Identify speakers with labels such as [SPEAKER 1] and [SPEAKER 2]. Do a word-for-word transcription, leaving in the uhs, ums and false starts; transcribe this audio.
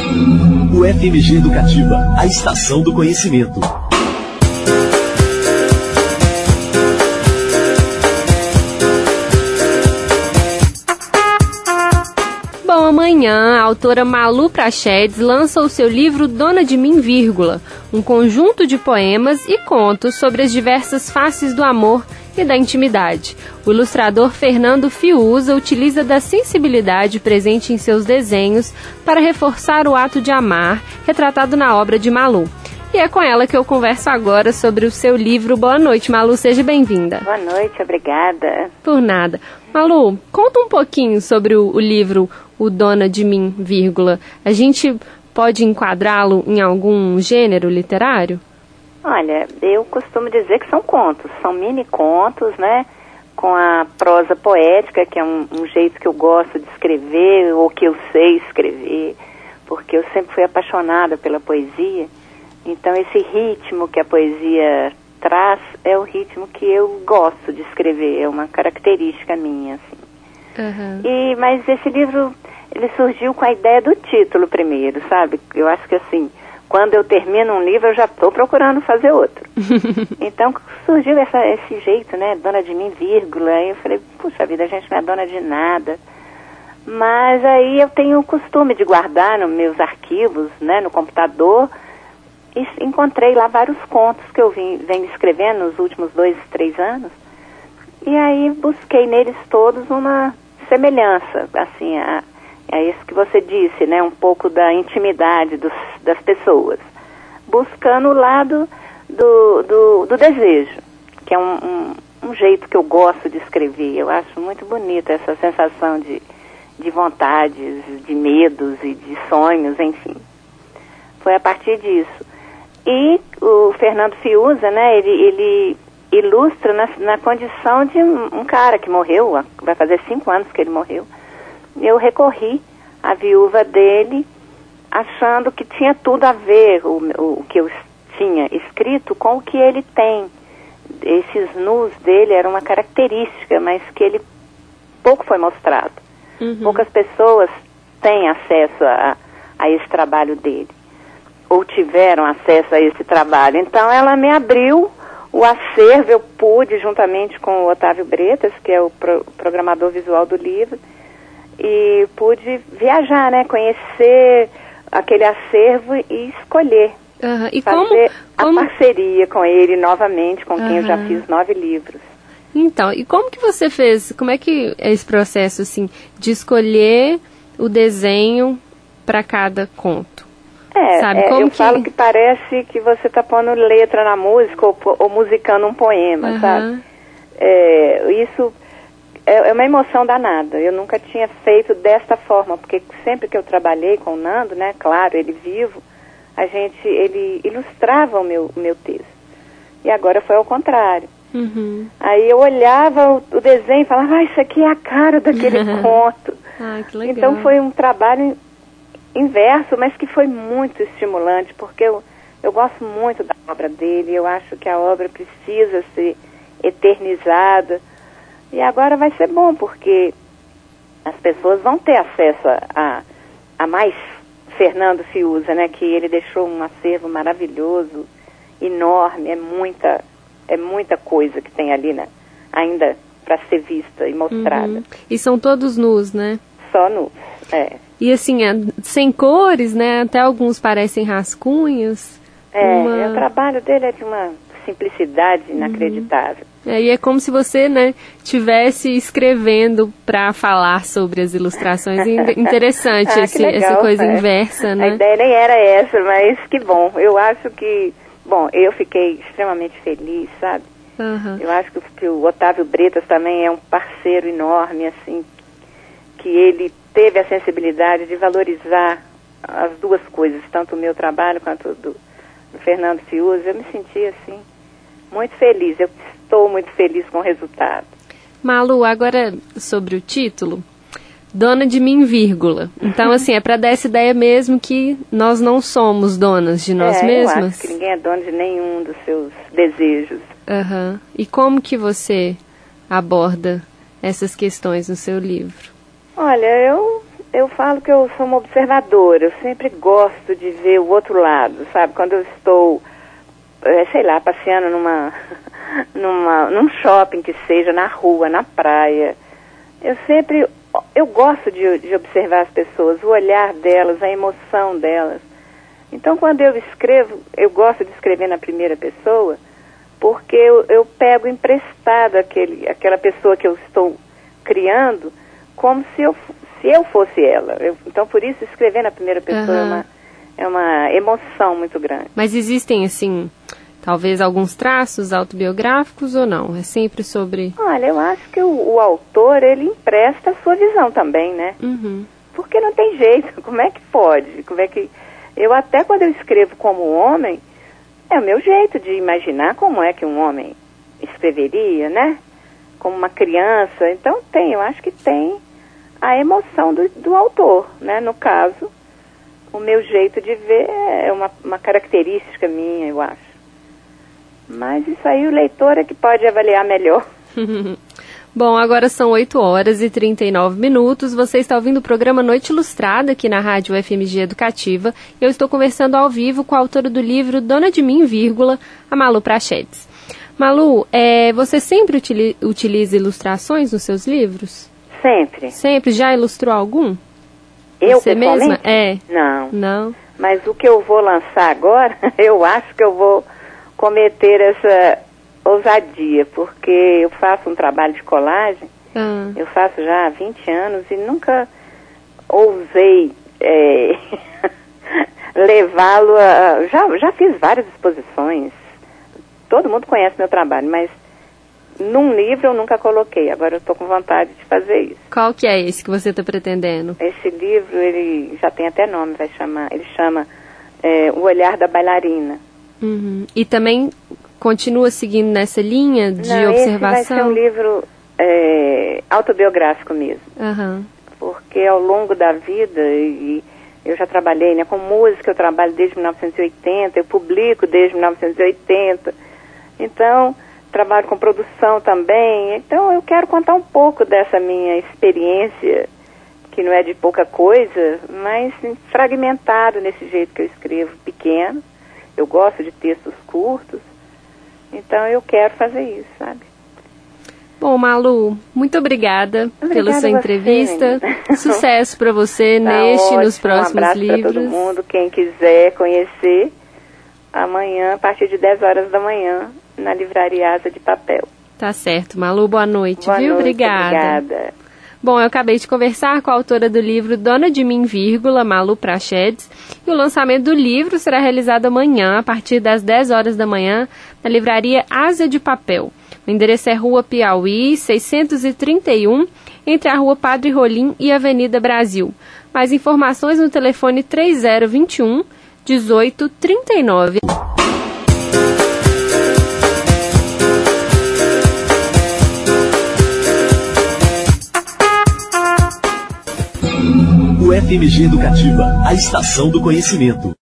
[SPEAKER 1] O F M G Educativa, a estação do conhecimento.
[SPEAKER 2] Bom, amanhã a autora Malu Prachedes lança o seu livro Dona de Mim, vírgula, um conjunto de poemas e contos sobre as diversas faces do amor e da intimidade. O ilustrador Fernando Fiuza utiliza da sensibilidade presente em seus desenhos para reforçar o ato de amar, retratado na obra de Malu. E é com ela que eu converso agora sobre o seu livro. Boa noite, Malu, seja bem-vinda.
[SPEAKER 3] Boa noite, obrigada.
[SPEAKER 2] Por nada. Malu, conta um pouquinho sobre o, o livro O Dona de Mim, vírgula. A gente pode enquadrá-lo em algum gênero literário?
[SPEAKER 3] Olha, eu costumo dizer que são contos, são mini-contos, né? Com a prosa poética, que é um, um jeito que eu gosto de escrever, ou que eu sei escrever, porque eu sempre fui apaixonada pela poesia. Então esse ritmo que a poesia traz é o ritmo que eu gosto de escrever, é uma característica minha, assim.
[SPEAKER 2] Uhum. E,
[SPEAKER 3] mas esse livro, ele surgiu com a ideia do título primeiro, sabe? Eu acho que assim, quando eu termino um livro, eu já estou procurando fazer outro. Então surgiu essa, esse jeito, né? Dona de Mim, vírgula. Aí eu falei, puxa vida, a gente não é dona de nada. Mas aí eu tenho o costume de guardar nos meus arquivos, né? No computador. E encontrei lá vários contos que eu vim, venho escrevendo nos últimos dois, três anos. E aí busquei neles todos uma semelhança, assim, a... É isso que você disse, né? Um pouco da intimidade dos, das pessoas. Buscando o lado do, do, do desejo, que é um, um, um jeito que eu gosto de escrever. Eu acho muito bonita essa sensação de, de vontades, de medos e de sonhos, enfim. Foi a partir disso. E o Fernando Fiuza, né? Ele, ele ilustra na, na condição de um, um cara que morreu, vai fazer cinco anos que ele morreu. Eu recorri à viúva dele, achando que tinha tudo a ver o, o que eu tinha escrito com o que ele tem. Esses nus dele eram uma característica, mas que ele pouco foi mostrado. Uhum. Poucas pessoas têm acesso a, a esse trabalho dele, ou tiveram acesso a esse trabalho. Então ela me abriu o acervo, eu pude, juntamente com o Otávio Bretas, que é o pro, programador visual do livro, e pude viajar, né, conhecer aquele acervo e escolher,
[SPEAKER 2] uhum. E
[SPEAKER 3] fazer
[SPEAKER 2] como, como...
[SPEAKER 3] a parceria com ele novamente, com
[SPEAKER 2] uhum.
[SPEAKER 3] quem eu já fiz nove livros.
[SPEAKER 2] Então, e como que você fez, como é que é esse processo, assim, de escolher o desenho para cada conto?
[SPEAKER 3] É,
[SPEAKER 2] Sabe,
[SPEAKER 3] é
[SPEAKER 2] como
[SPEAKER 3] eu
[SPEAKER 2] que...
[SPEAKER 3] falo que parece que você está pondo letra na música ou, ou musicando um poema, uhum. sabe? É, isso... É uma emoção danada. Eu nunca tinha feito desta forma, porque sempre que eu trabalhei com o Nando, né, claro, ele vivo, a gente, ele ilustrava o meu, o meu texto. E agora foi ao contrário.
[SPEAKER 2] Uhum.
[SPEAKER 3] Aí eu olhava o, o desenho e falava, ah, isso aqui é a cara daquele conto.
[SPEAKER 2] Ah, que legal.
[SPEAKER 3] Então foi um trabalho inverso, mas que foi muito estimulante, porque eu, eu gosto muito da obra dele, eu acho que a obra precisa ser eternizada. E agora vai ser bom, porque as pessoas vão ter acesso a, a, a mais Fernando Fiuza, né? Que ele deixou um acervo maravilhoso, enorme, é muita, é muita coisa que tem ali, né? Ainda para ser vista e mostrada.
[SPEAKER 2] Uhum. E são todos nus, né?
[SPEAKER 3] Só nus, é.
[SPEAKER 2] E assim, é, sem cores, né? Até alguns parecem rascunhos.
[SPEAKER 3] É,
[SPEAKER 2] uma...
[SPEAKER 3] o trabalho dele é de uma simplicidade inacreditável.
[SPEAKER 2] Uhum. É, e é como se você, né, tivesse escrevendo para falar sobre as ilustrações. Interessante
[SPEAKER 3] ah,
[SPEAKER 2] esse,
[SPEAKER 3] legal,
[SPEAKER 2] essa coisa
[SPEAKER 3] é.
[SPEAKER 2] inversa, né?
[SPEAKER 3] A ideia nem era essa, mas que bom. Eu acho que, bom, eu fiquei extremamente feliz, sabe?
[SPEAKER 2] Uhum.
[SPEAKER 3] Eu acho que, que o Otávio Bretas também é um parceiro enorme, assim, que ele teve a sensibilidade de valorizar as duas coisas, tanto o meu trabalho quanto o do, do Fernando Fiuza. Eu me senti, assim, muito feliz. Eu estou muito feliz com o resultado.
[SPEAKER 2] Malu, agora sobre o título, Dona de Mim, vírgula. Então, assim, é para dar essa ideia mesmo que nós não somos donas de nós
[SPEAKER 3] é,
[SPEAKER 2] mesmas.
[SPEAKER 3] Eu acho que ninguém é dono de nenhum dos seus desejos.
[SPEAKER 2] Uhum. E como que você aborda essas questões no seu livro?
[SPEAKER 3] Olha, eu, eu falo que eu sou uma observadora, eu sempre gosto de ver o outro lado, sabe? Quando eu estou, é, sei lá, passeando numa, numa, num shopping que seja, na rua, na praia, eu sempre, eu gosto de, de observar as pessoas, o olhar delas, a emoção delas. Então, quando eu escrevo, eu gosto de escrever na primeira pessoa, porque eu, eu pego emprestado aquele, aquela pessoa que eu estou criando, como se eu, se eu fosse ela. Eu, então, por isso, escrever na primeira pessoa uhum. é, uma, é uma emoção muito grande.
[SPEAKER 2] Mas existem, assim, talvez alguns traços autobiográficos ou não? É sempre sobre...
[SPEAKER 3] Olha, eu acho que o, o autor, ele empresta a sua visão também, né?
[SPEAKER 2] Uhum.
[SPEAKER 3] Porque não tem jeito. Como é que pode? Como é que... Eu até quando eu escrevo como homem, é o meu jeito de imaginar como é que um homem escreveria, né? Como uma criança. Então tem, eu acho que tem a emoção do, do autor, né? No caso, o meu jeito de ver é uma, uma característica minha, eu acho. Mas isso aí o leitor é que pode avaliar melhor.
[SPEAKER 2] Bom, agora são oito horas e trinta e nove minutos. Você está ouvindo o programa Noite Ilustrada aqui na Rádio F M G Educativa. Eu estou conversando ao vivo com a autora do livro Dona de Mim, vírgula, a Malu Prachedes. Malu, é, você sempre utili- utiliza ilustrações nos seus livros?
[SPEAKER 3] Sempre.
[SPEAKER 2] Sempre? Já ilustrou algum?
[SPEAKER 3] Eu,
[SPEAKER 2] você mesma? É.
[SPEAKER 3] Não.
[SPEAKER 2] Não.
[SPEAKER 3] Mas o que eu vou lançar agora, eu acho que eu vou cometer essa ousadia, porque eu faço um trabalho de colagem,
[SPEAKER 2] ah.
[SPEAKER 3] eu faço já há vinte anos e nunca ousei é, levá-lo a... Já, já fiz várias exposições, todo mundo conhece meu trabalho, mas num livro eu nunca coloquei, agora eu estou com vontade de fazer isso.
[SPEAKER 2] Qual que é esse que você está pretendendo?
[SPEAKER 3] Esse livro, ele já tem até nome, vai chamar, ele chama é, O Olhar da Bailarina.
[SPEAKER 2] Uhum. E também continua seguindo nessa linha de
[SPEAKER 3] Não,
[SPEAKER 2] observação?
[SPEAKER 3] Esse vai ser um livro é, autobiográfico mesmo.
[SPEAKER 2] Uhum.
[SPEAKER 3] Porque ao longo da vida, e eu já trabalhei, né, com música, eu trabalho desde mil novecentos e oitenta, eu publico desde mil novecentos e oitenta, então trabalho com produção também, então eu quero contar um pouco dessa minha experiência, que não é de pouca coisa, mas fragmentado nesse jeito que eu escrevo, pequeno. Eu gosto de textos curtos, então eu quero fazer isso, sabe?
[SPEAKER 2] Bom, Malu, muito obrigada, obrigada pela sua entrevista. Você, Sucesso para você tá neste e nos próximos
[SPEAKER 3] um abraço
[SPEAKER 2] livros.
[SPEAKER 3] Para todo mundo, quem quiser conhecer, amanhã, a partir de dez horas da manhã, na livraria Asa de Papel.
[SPEAKER 2] Tá certo, Malu, boa noite,
[SPEAKER 3] boa
[SPEAKER 2] viu?
[SPEAKER 3] Noite,
[SPEAKER 2] obrigada.
[SPEAKER 3] Obrigada.
[SPEAKER 2] Bom, eu acabei de conversar com a autora do livro Dona de Mim, vírgula, Malu Prachedes, e o lançamento do livro será realizado amanhã, a partir das dez horas da manhã, na livraria Asa de Papel. O endereço é Rua Piauí, seiscentos e trinta e um, entre a Rua Padre Rolim e a Avenida Brasil. Mais informações no telefone três zero dois um, dezoito, trinta e nove.
[SPEAKER 1] O F M G Educativa, a estação do conhecimento.